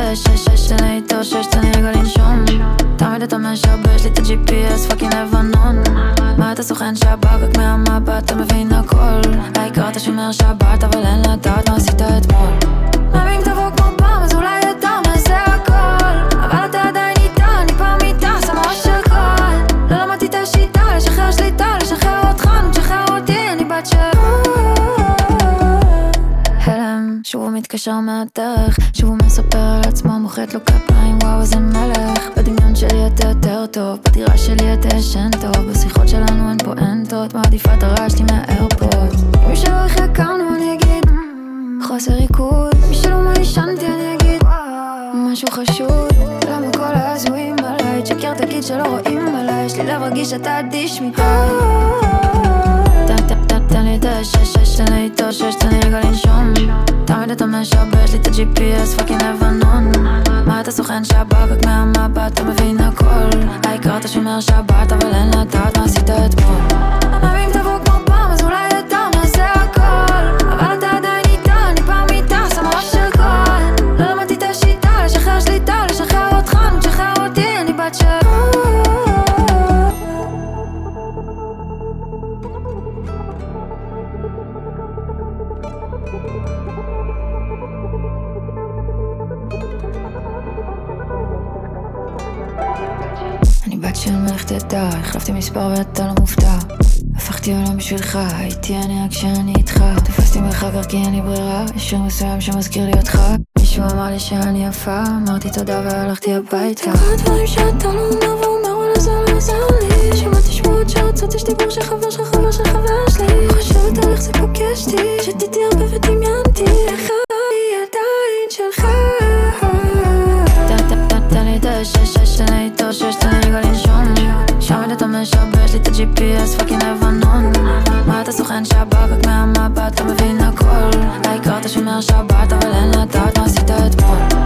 שש, תן לי להתאושש, תן לי רגע לנשום. תמיד אתה משרבר, יש לי את ה-GPS, פאקינג לבנון. מה אתה סוכן שב"כ, רק מהמבט אתה מבין הכל. העיקר אתה שומר שבת, אבל אין לדעת מה עשית אתמול. מאמין תבוא כמו פעם, אז אולי יותר נעשה הכל. אבל אתה עדיין איתה, אני פעם איתה, שמה ראש של קול. לא למדתי את השיטה, לשחרר שליטה, לשחרר אותך, נשחרר אותי, אני בת של הלם. שוב הוא מתקשר מהדרך, שוב הוא מספר על עצמו, מוחאת לו כפיים, וואו איזה מלך. בדמיון שלי אתה יותר טוב, בדירה שלי אתה ישן טוב, בשיחות שלנו אין פואנטות, מעדיפה את הרעש שלי מהאיירפורט. מי שלא איך הכרנו אני אגיד חוסר ריכוז, מי שלא מה ישנתי אני אגיד משהו חשוב. למה כל ההזויים עליי, תשקר תגיד שלא רואים עליי, יש לי לב רגיש שאתה אדיש מדי. תן לי את השש, תן לי להתאושש, תן לי רגע לנשום. תמיד אתה משרבר, יש לי את ה-GPS, פאקינג לבנון. מה אתה סוכן שב"כ, רק מהמבט אתה מבין הכל. העיקר אתה שומר שבת, אבל אין לדעת מה עשית אתמול. מאמין תבוא כמו פעם, אז אולי יותר נעשה הכל. אבל אתה עדיין איתה, אני פעם איתה, שמה ראש של קול. לא למדתי את השיטה, לשחרר שליטה, לשחרר אותך, נשחרר אותי, אני בת של אני בת של מלכת עדה, החלפתי מספר ואתה לא מופתע. הפכתי עולם בשבילך, הייתי אני רק כשאני איתך. תפסתי מרחק רק כי אין לי ברירה, יש שיר מסוים שמזכיר לי אותך. מישהו אמר לי שאני יפה, אמרתי תודה והלכתי הביתה. קרה דברים שאתה לא אומר ואומר וואלה זה לא עזר לי. שמעתי שמועות שרצות, יש דיבור של חבר של חבר של חבר שלי. חושבת על איך זה פוגש אותי, שתיתי הרבה ודמיינתי איך היא עדיין שלך. תן לי את השש, תן לי להתאושש, תן לי רגע לנשום. תמיד אתה משרבר, יש לי את ה-GPS, פאקינג לבנון. מה אתה סוכן שב"כ, רק מהמבט אתה מבין הכל. העיקר אתה שומר שבת, אבל אין לדעת מה עשית אתמול.